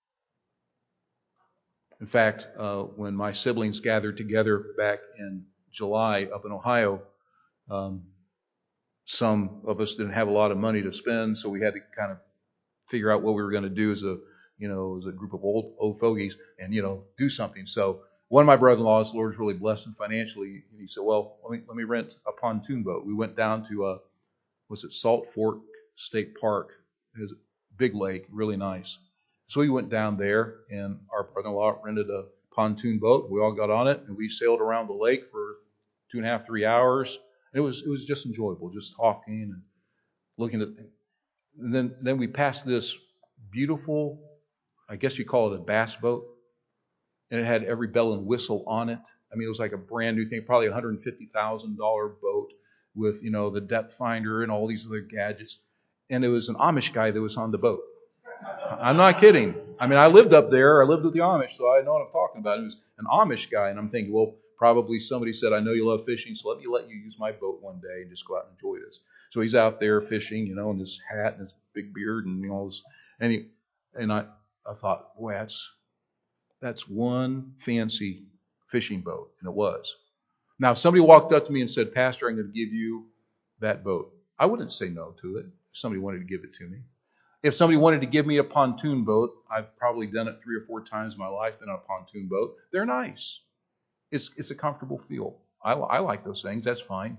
In fact, uh, when my siblings gathered together back in July up in Ohio, um, some of us didn't have a lot of money to spend, so we had to kind of figure out what we were going to do as a, you know, as a group of old old fogies, and you know, do something. So one of my brother-in-laws, the Lord's really blessed him financially, and he said, "Well, let me let me rent a pontoon boat." We went down to uh, was it Salt Fork State Park? It was a big lake, really nice. So we went down there, and our brother-in-law rented a pontoon boat. We all got on it, and we sailed around the lake for two and a half, three hours. It was it was just enjoyable, just talking and looking at. And then then we passed this beautiful, I guess you call it a bass boat, and it had every bell and whistle on it. I mean, it was like a brand new thing, probably a one hundred fifty thousand dollars boat with, you know, the depth finder and all these other gadgets. And it was an Amish guy that was on the boat. I'm not kidding. I mean, I lived up there. I lived with the Amish, so I know what I'm talking about. It was an Amish guy, and I'm thinking, well, probably somebody said, I know you love fishing, so let me let you use my boat one day and just go out and enjoy this. So he's out there fishing, you know, in his hat and his big beard and you know, this, and he, and I, I thought, boy, that's That's one fancy fishing boat. And it was. Now, if somebody walked up to me and said, Pastor, I'm going to give you that boat, I wouldn't say no to it if somebody wanted to give it to me. If somebody wanted to give me a pontoon boat, I've probably done it three or four times in my life, been on a pontoon boat. They're nice. It's, it's a comfortable feel. I, I like those things. That's fine.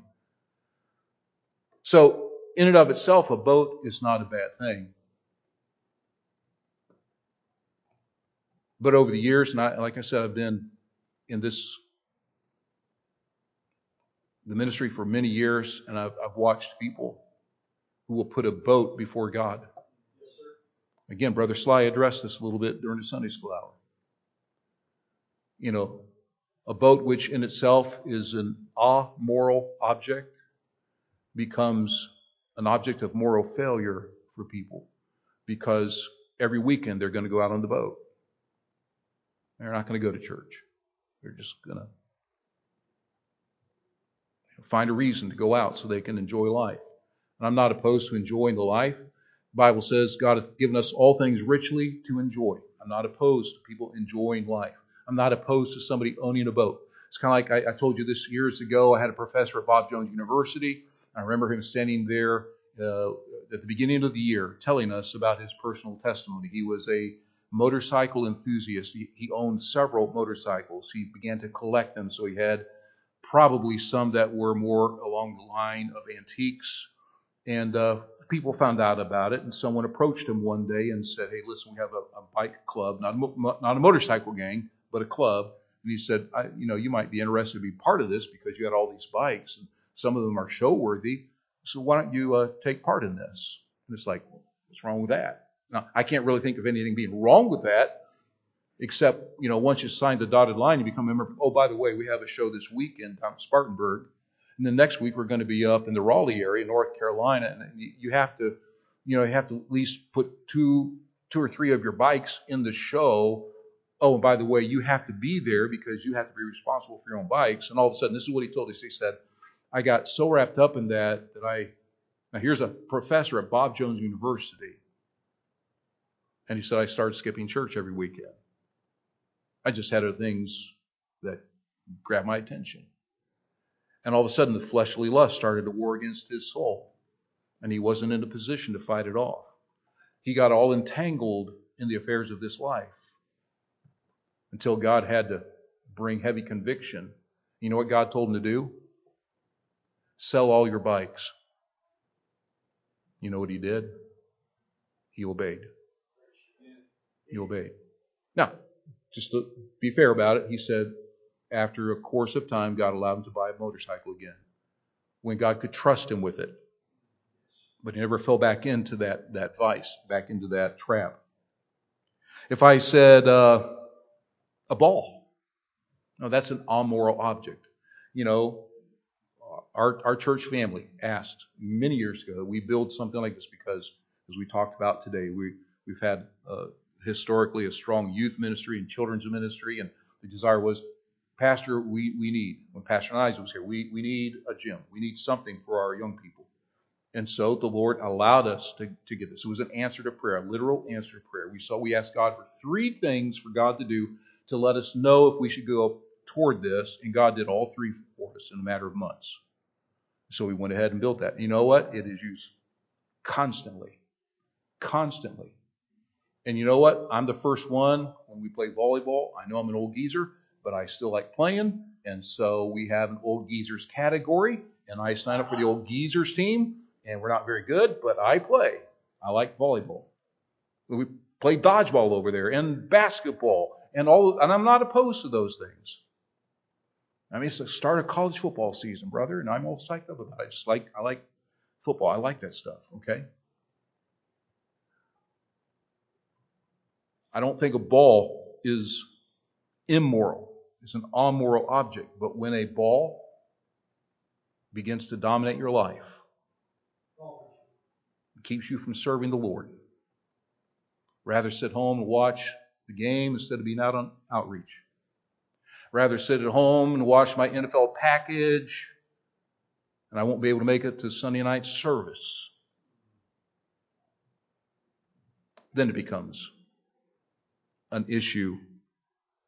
So, in and of itself, a boat is not a bad thing. But over the years, and I, like I said, I've been in this the ministry for many years, and I've, I've watched people who will put a boat before God. Yes, sir. Again, Brother Sly addressed this a little bit during the Sunday school hour. You know, a boat which in itself is an amoral object becomes an object of moral failure for people because every weekend they're going to go out on the boat. They're not going to go to church. They're just going to find a reason to go out so they can enjoy life. And I'm not opposed to enjoying the life. The Bible says God has given us all things richly to enjoy. I'm not opposed to people enjoying life. I'm not opposed to somebody owning a boat. It's kind of like I, I told you this years ago. I had a professor at Bob Jones University. I remember him standing there uh, at the beginning of the year telling us about his personal testimony. He was a motorcycle enthusiast. He, he owned several motorcycles. He began to collect them, so he had probably some that were more along the line of antiques. And uh, people found out about it, and someone approached him one day and said, hey, listen, we have a, a bike club, not a, mo- not a motorcycle gang, but a club. And he said, I, you know, you might be interested to be part of this because you got all these bikes, and some of them are show-worthy. So why don't you uh, take part in this? And it's like, what's wrong with that? Now, I can't really think of anything being wrong with that, except, you know, once you sign the dotted line, you become a member. Oh, by the way, we have a show this weekend down at Spartanburg. And then next week, we're going to be up in the Raleigh area, North Carolina. And you have to, you know, you have to at least put two, two or three of your bikes in the show. Oh, and by the way, you have to be there because you have to be responsible for your own bikes. And all of a sudden, this is what he told us. He said, I got so wrapped up in that that I, now here's a professor at Bob Jones University. And he said, I started skipping church every weekend. I just had other things that grabbed my attention. And all of a sudden, the fleshly lust started to war against his soul. And he wasn't in a position to fight it off. He got all entangled in the affairs of this life until God had to bring heavy conviction. You know what God told him to do? Sell all your bikes. You know what he did? He obeyed. He obeyed. Now, just to be fair about it, he said after a course of time, God allowed him to buy a motorcycle again when God could trust him with it. But he never fell back into that, that vice, back into that trap. If I said uh, a ball, no, that's an amoral object. You know, our our church family asked many years ago that we build something like this because, as we talked about today, we, we've had uh, historically a strong youth ministry and children's ministry, and the desire was, Pastor, we, we need, when Pastor Nigel was here, we, we need a gym. We need something for our young people. And so the Lord allowed us to, to get this. It was an answer to prayer, a literal answer to prayer. We saw we asked God for three things for God to do to let us know if we should go toward this, and God did all three for us in a matter of months. So we went ahead and built that. You know what? It is used constantly. Constantly. And you know what? I'm the first one when we play volleyball. I know I'm an old geezer, but I still like playing. And so we have an old geezers category, and I sign up for the old geezers team. And we're not very good, but I play. I like volleyball. We play dodgeball over there and basketball and all. And I'm not opposed to those things. I mean, it's the start of college football season, brother, and I'm all psyched up about it. I just like, I like football. I like that stuff, okay? I don't think a ball is immoral. It's an amoral object. But when a ball begins to dominate your life, it keeps you from serving the Lord. Rather sit home and watch the game instead of being out on outreach. Rather sit at home and watch my N F L package, and I won't be able to make it to Sunday night service. Then it becomes an issue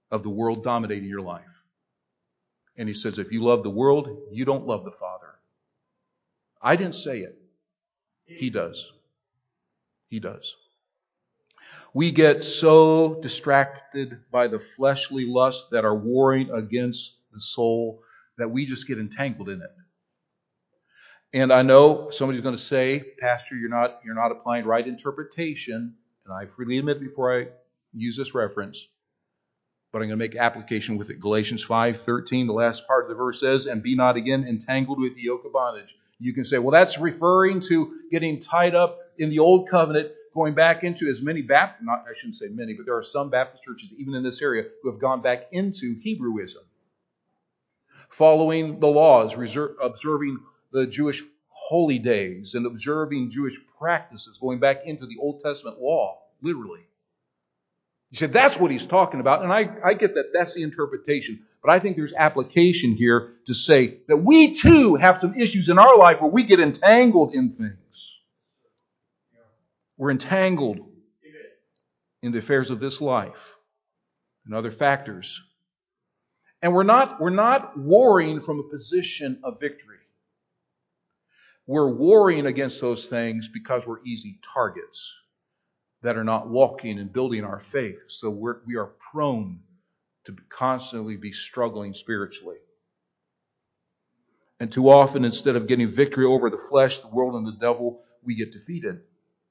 of the world dominating your life. And he says, if you love the world, you don't love the Father. I didn't say it. He does. He does. We get so distracted by the fleshly lusts that are warring against the soul that we just get entangled in it. And I know somebody's going to say, Pastor, you're not, you're not applying right interpretation. And I freely admit before I use this reference, but I'm going to make application with it. Galatians five thirteen, the last part of the verse says, and be not again entangled with the yoke of bondage. You can say, well, that's referring to getting tied up in the old covenant, going back into as many Baptist, not, I shouldn't say many, but there are some Baptist churches, even in this area, who have gone back into Hebrewism. Following the laws, reserve, observing the Jewish holy days and observing Jewish practices, going back into the Old Testament law, literally. You said that's what he's talking about, and I, I get that that's the interpretation. But I think there's application here to say that we too have some issues in our life where we get entangled in things. We're entangled in the affairs of this life and other factors. And we're not, we're not warring from a position of victory. We're warring against those things because we're easy targets that are not walking and building our faith. So we're, we are prone to constantly be struggling spiritually. And too often, instead of getting victory over the flesh, the world, and the devil, we get defeated.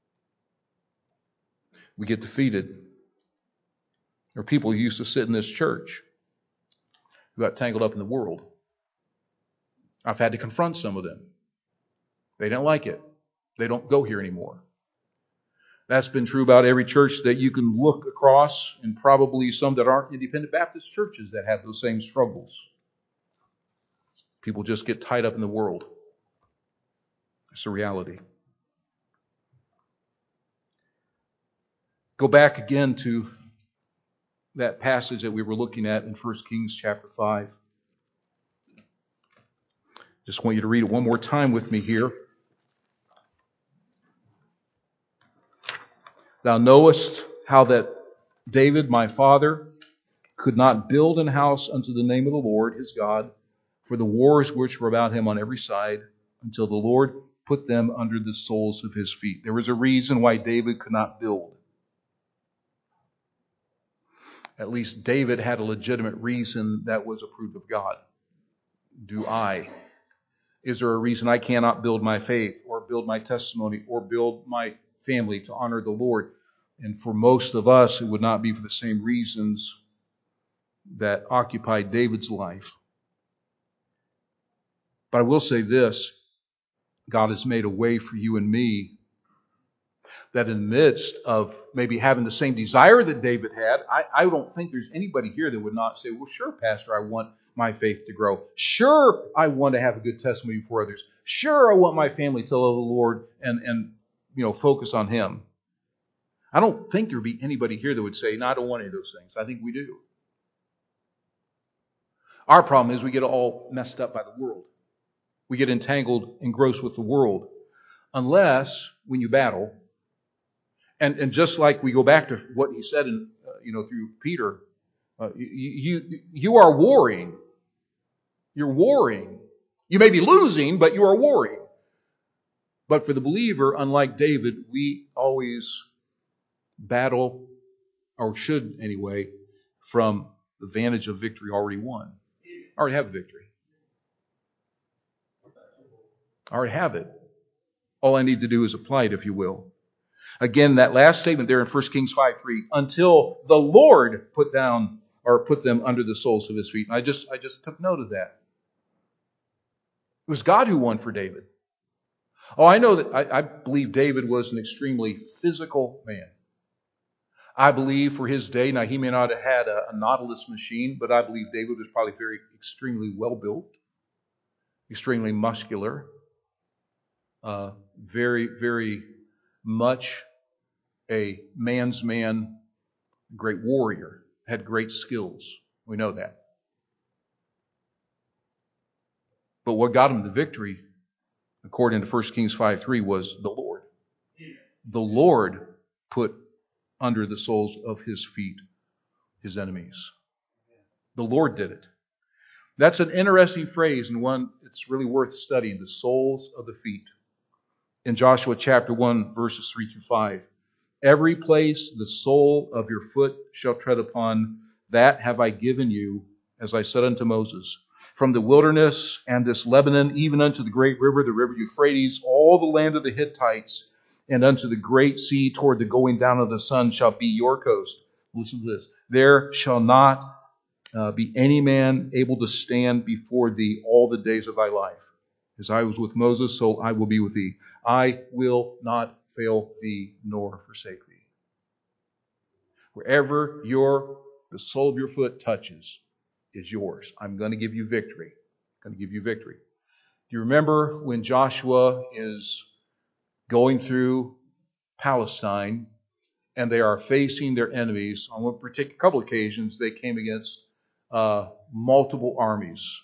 We get defeated. There are people who used to sit in this church who got tangled up in the world. I've had to confront some of them. They don't like it. They don't go here anymore. That's been true about every church that you can look across, and probably some that aren't independent Baptist churches that have those same struggles. People just get tied up in the world. It's a reality. Go back again to that passage that we were looking at in First Kings chapter five. Just want you to read it one more time with me here. Thou knowest how that David, my father, could not build an house unto the name of the Lord his God, for the wars which were about him on every side, until the Lord put them under the soles of his feet. There was a reason why David could not build. At least David had a legitimate reason that was approved of God. Do I? Is there a reason I cannot build my faith or build my testimony or build my family to honor the Lord? And for most of us, it would not be for the same reasons that occupied David's life. But I will say this, God has made a way for you and me that in the midst of maybe having the same desire that David had, I, I don't think there's anybody here that would not say, well, sure, Pastor, I want my faith to grow. Sure, I want to have a good testimony for others. Sure, I want my family to love the Lord and, and you know, focus on Him. I don't think there would be anybody here that would say, no, I don't want any of those things. I think we do. Our problem is we get all messed up by the world. We get entangled, engrossed with the world. Unless, when you battle, and, and just like we go back to what he said in, uh, you know, through Peter, uh, you, you, you are warring. You're warring. You may be losing, but you are warring. But for the believer, unlike David, we always battle, or should anyway, from the vantage of victory already won. I already have a victory. I already have it. All I need to do is apply it, if you will. Again, that last statement there in First Kings five three, until the Lord put down or put them under the soles of his feet. And I just, I just took note of that. It was God who won for David. Oh, I know that I, I believe David was an extremely physical man. I believe for his day, now he may not have had a, a Nautilus machine, but I believe David was probably very extremely well built, extremely muscular, uh, very, very much a man's man, great warrior, had great skills. We know that. But what got him the victory, according to First Kings five three, was the Lord. The Lord put under the soles of his feet his enemies. The Lord did it. That's an interesting phrase and one it's really worth studying, the soles of the feet. In Joshua chapter one, verses three through five. Every place the sole of your foot shall tread upon, that have I given you, as I said unto Moses. From the wilderness and this Lebanon, even unto the great river, the river Euphrates, all the land of the Hittites, and unto the great sea toward the going down of the sun shall be your coast. Listen to this. There shall not uh, be any man able to stand before thee all the days of thy life. As I was with Moses, so I will be with thee. I will not fail thee nor forsake thee. Wherever your the sole of your foot touches is yours. I'm going to give you victory. I'm going to give you victory. Do you remember when Joshua is going through Palestine and they are facing their enemies? On one particular couple occasions, they came against uh, multiple armies.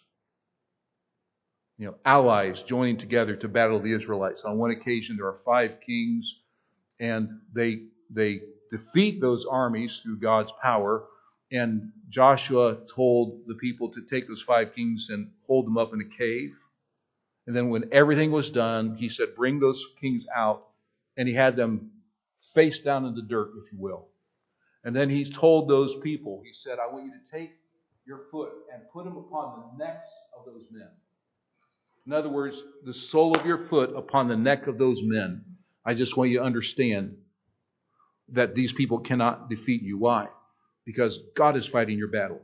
You know, allies joining together to battle the Israelites. On one occasion, there are five kings, and they they defeat those armies through God's power. And Joshua told the people to take those five kings and hold them up in a cave. And then when everything was done, he said, bring those kings out. And he had them face down in the dirt, if you will. And then he told those people, he said, I want you to take your foot and put them upon the necks of those men. In other words, the sole of your foot upon the neck of those men. I just want you to understand that these people cannot defeat you. Why? Because God is fighting your battle.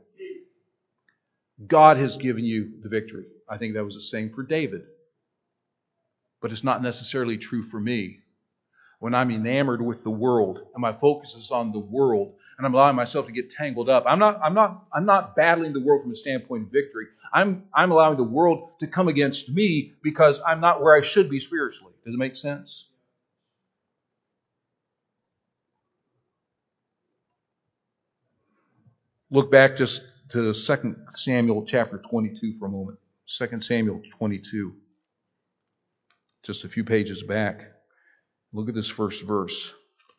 God has given you the victory. I think that was the same for David. But it's not necessarily true for me. When I'm enamored with the world and my focus is on the world and I'm allowing myself to get tangled up, I'm not, I'm not, I'm not battling the world from a standpoint of victory. I'm, I'm allowing the world to come against me because I'm not where I should be spiritually. Does it make sense? Look back just to Second Samuel chapter twenty-two for a moment. Second Samuel twenty-two. Just a few pages back. Look at this first verse.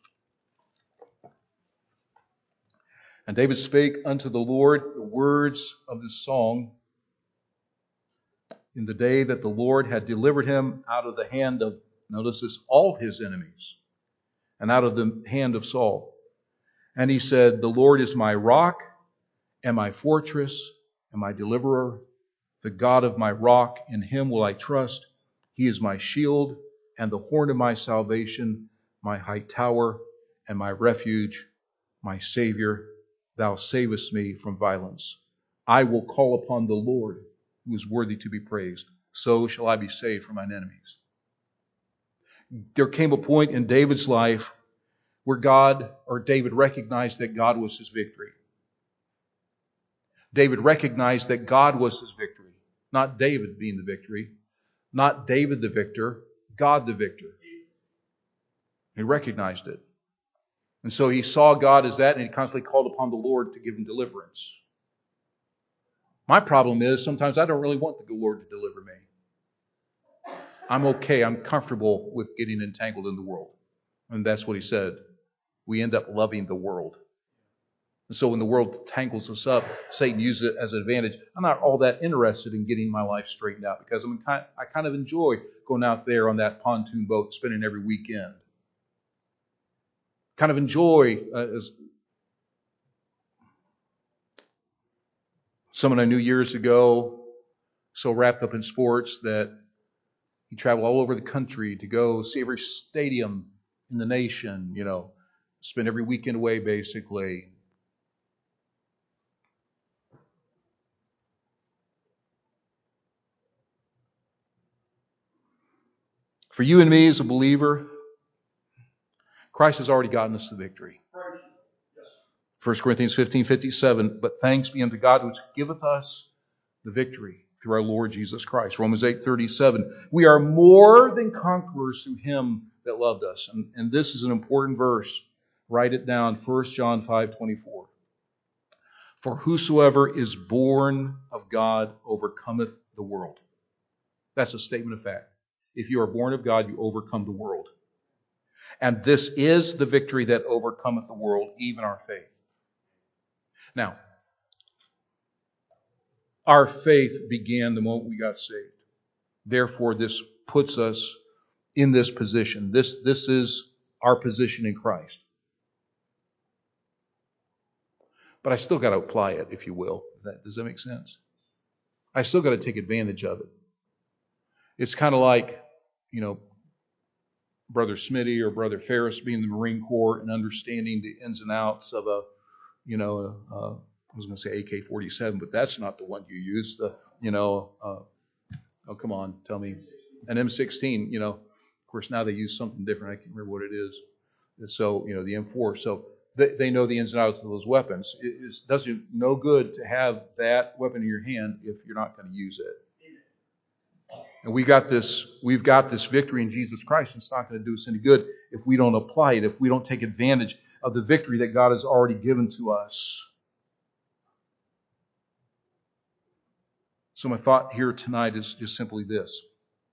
And David spake unto the Lord the words of this song in the day that the Lord had delivered him out of the hand of, notice this, all his enemies, and out of the hand of Saul. And he said, the Lord is my rock and my fortress and my deliverer, the God of my rock, in him will I trust. He is my shield and the horn of my salvation, my high tower and my refuge, my Savior. Thou savest me from violence. I will call upon the Lord, who is worthy to be praised. So shall I be saved from mine enemies. There came a point in David's life where God, or David, recognized that God was his victory. David recognized that God was his victory. Not David being the victory. Not David the victor. God the victor. He recognized it. And so he saw God as that, and he constantly called upon the Lord to give him deliverance. My problem is sometimes I don't really want the Lord to deliver me. I'm okay. I'm comfortable with getting entangled in the world. And that's what he said. We end up loving the world. And so when the world tangles us up, Satan uses it as an advantage. I'm not all that interested in getting my life straightened out because I'm kind, I kind of enjoy going out there on that pontoon boat, spending every weekend. Kind of enjoy, uh, as someone I knew years ago, so wrapped up in sports that he traveled all over the country to go see every stadium in the nation, you know, spend every weekend away basically. For you and me as a believer, Christ has already gotten us the victory. First Corinthians fifteen fifty-seven, but thanks be unto God which giveth us the victory through our Lord Jesus Christ. Romans eight thirty-seven, we are more than conquerors through him that loved us. And, and this is an important verse. Write it down, First John five twenty-four. For whosoever is born of God overcometh the world. That's a statement of fact. If you are born of God, you overcome the world. And this is the victory that overcometh the world, even our faith. Now, Our faith began the moment we got saved. Therefore, this puts us in this position. This, this is our position in Christ. But I still got to apply it, if you will. Does that, does that make sense? I still got to take advantage of it. It's kind of like, you know, Brother Smitty or Brother Ferris being in the Marine Corps and understanding the ins and outs of a, you know, a, a, I was going to say A K forty-seven, but that's not the one you use. The, you know, uh, oh, come on, tell me. An M sixteen, you know. Of course, now they use something different. I can't remember what it is. So, you know, the M four. So they, they know the ins and outs of those weapons. It, it does you no good to have that weapon in your hand if you're not going to use it. And we got this, we've got this victory in Jesus Christ. It's not going to do us any good if we don't apply it, if we don't take advantage of the victory that God has already given to us. So my thought here tonight is just simply this.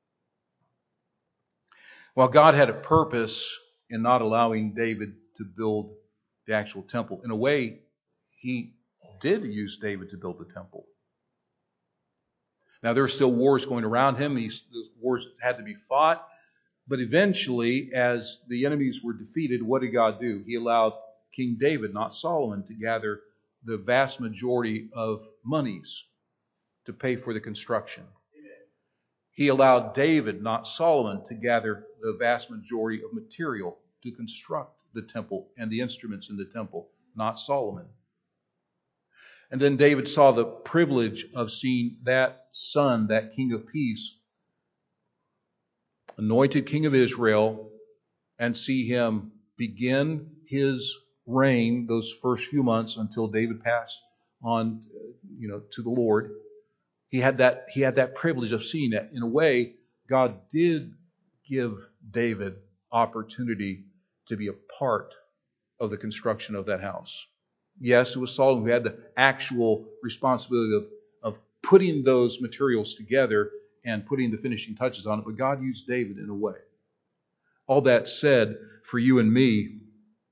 While God had a purpose in not allowing David to build the actual temple, in a way, he did use David to build the temple. Now, there were still wars going around him. These, those wars had to be fought. But eventually, as the enemies were defeated, what did God do? He allowed King David, not Solomon, to gather the vast majority of monies to pay for the construction. He allowed David, not Solomon, to gather the vast majority of material to construct the temple and the instruments in the temple, not Solomon. And then David saw the privilege of seeing that son, that King of Peace, anointed King of Israel, and see him begin his reign those first few months until David passed on, you know, to the Lord. He had that, he had that privilege of seeing that. In a way, God did give David opportunity to be a part of the construction of that house. Yes, it was Solomon who had the actual responsibility of, of putting those materials together and putting the finishing touches on it, but God used David in a way. All that said, for you and me,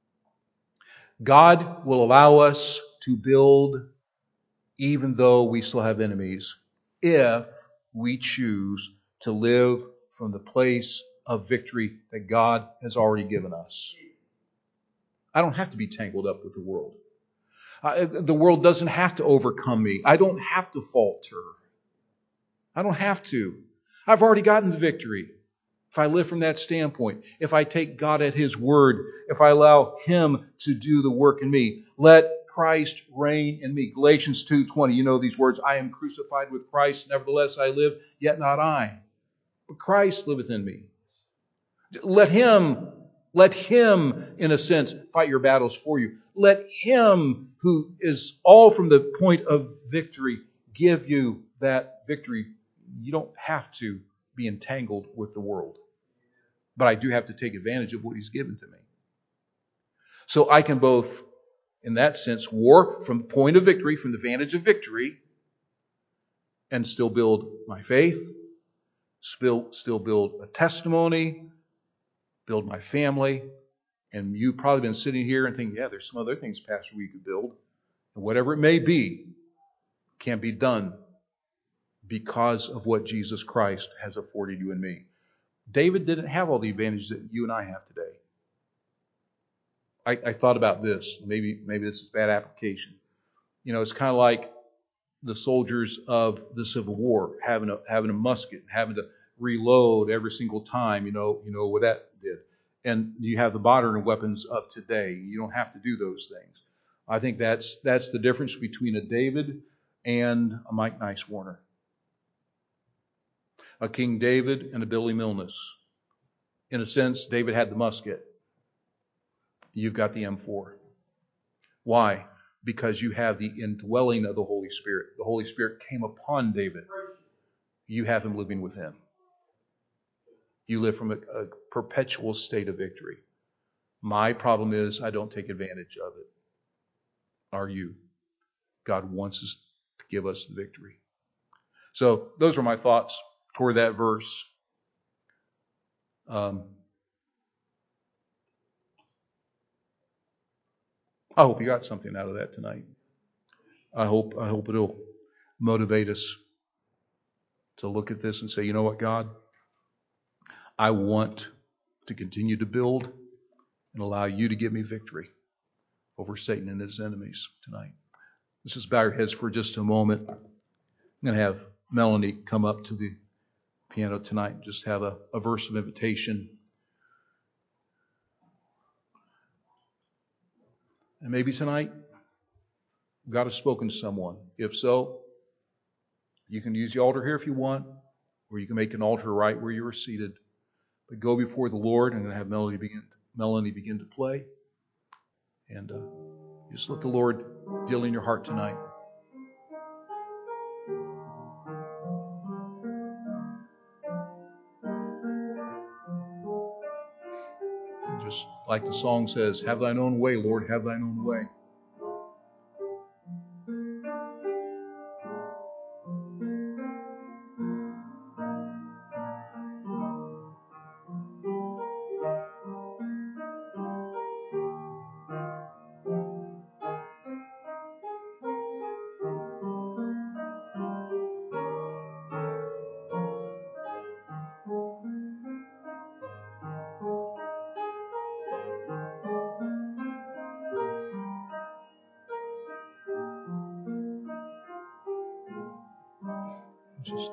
God will allow us to build even though we still have enemies, if we choose to live from the place of victory that God has already given us. I don't have to be tangled up with the world. Uh, the world doesn't have to overcome me. I don't have to falter. I don't have to. I've already gotten the victory. If I live from that standpoint, if I take God at His word, if I allow Him to do the work in me, let Christ reign in me. Galatians two twenty, you know these words, I am crucified with Christ, nevertheless I live, yet not I, but Christ liveth in me. Let Him, let Him, in a sense, fight your battles for you. Let Him, who is all from the point of victory, give you that victory. You don't have to be entangled with the world. But I do have to take advantage of what He's given to me. So I can both, in that sense, war from the point of victory, from the vantage of victory, and still build my faith, still, still build a testimony, build my family. And you've probably been sitting here and thinking, yeah, there's some other things, Pastor, we could build. And whatever it may be, can be done because of what Jesus Christ has afforded you and me. David didn't have all the advantages that you and I have today. I, I thought about this. Maybe, maybe this is bad application. You know, it's kind of like the soldiers of the Civil War having a having a musket, having to reload every single time. You know, you know what that did. And you have the modern weapons of today. You don't have to do those things. I think that's that's the difference between a David and a Mike Nice Warner, a King David and a Billy Milnes. In a sense, David had the musket. You've got the M four. Why? Because you have the indwelling of the Holy Spirit. The Holy Spirit came upon David. You have Him living within. You live from a, a perpetual state of victory. My problem is I don't take advantage of it. Are you? God wants us to give us the victory. So those are my thoughts toward that verse. Um, I hope you got something out of that tonight. I hope I hope it'll motivate us to look at this and say, you know what, God? I want to continue to build and allow you to give me victory over Satan and his enemies tonight. Let's just bow your heads for just a moment. I'm going to have Melanie come up to the piano tonight and just have a, a verse of invitation. And maybe tonight, God has spoken to someone. If so, you can use the altar here if you want, or you can make an altar right where you are seated. But go before the Lord and have Melanie begin, Melanie begin to play. And uh, just let the Lord deal in your heart tonight. And just like the song says, have thine own way, Lord, have thine own way. Just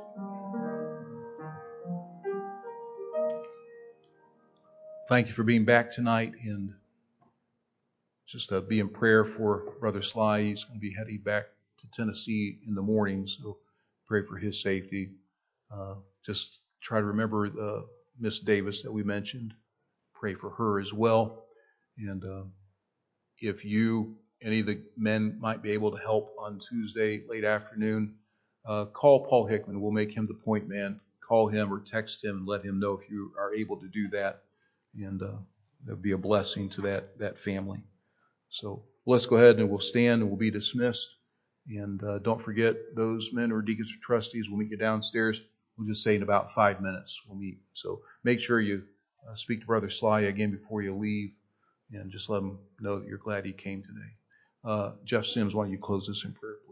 thank you for being back tonight, and just uh, be in prayer for Brother Sly. He's going to be heading back to Tennessee in the morning, so pray for his safety. Uh, just try to remember uh, Miss Davis that we mentioned. Pray for her as well. And uh, if you, any of the men might be able to help on Tuesday late afternoon, uh, call Paul Hickman. We'll make him the point man. Call him or text him and let him know if you are able to do that. And uh, that'll be a blessing to that that family. So let's go ahead and we'll stand and we'll be dismissed. And uh, don't forget, those men who are deacons or trustees, we'll meet you downstairs. We'll just say in about five minutes we'll meet. So make sure you uh, speak to Brother Sly again before you leave, and just let him know that you're glad he came today. Uh, Jeff Sims, why don't you close this in prayer?